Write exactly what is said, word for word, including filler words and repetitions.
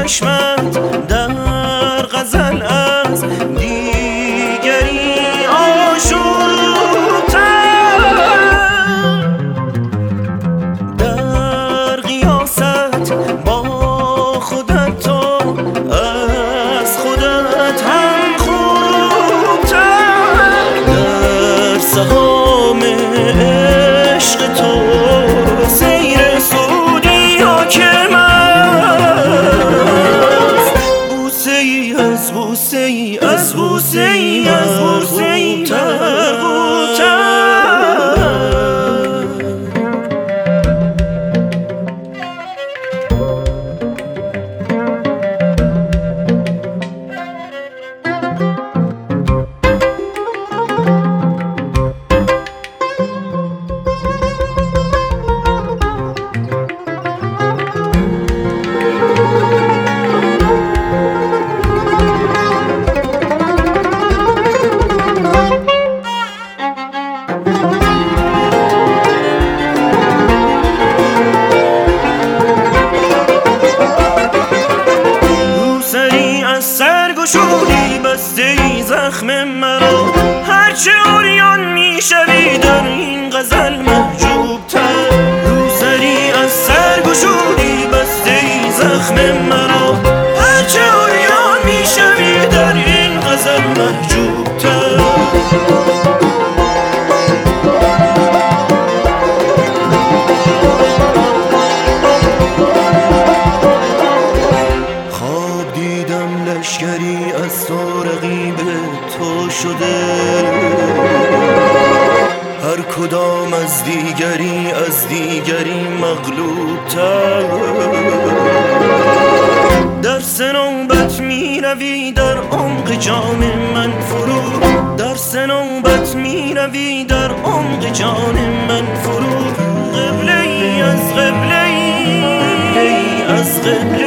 چشمت در غزل از دیگری آشوب‌تر، در قیاست با خودت تو از خودت هم خوب‌تر، در سهام عشق تو سیر سعودی حاکم است. بوسه ای از بوسه ای از بوسه ای از بوسه ای تر بوتر. سرگشودی بسته ای زخم مرا، هرچه عریان میشوی در این غزل محجوب تر. روسری از سرگشودی بسته ای زخم مرا، هرچه عریان میشوی در این غزل محجوب تر. لشکری از تو رقیب تو شده، هر کدام از دیگری از دیگری مغلوب تر. در سنوبت می روی در عمق جان من فرو، در سنوبت می روی در عمق جان من فرو. قبله ای از قبله ای از قبله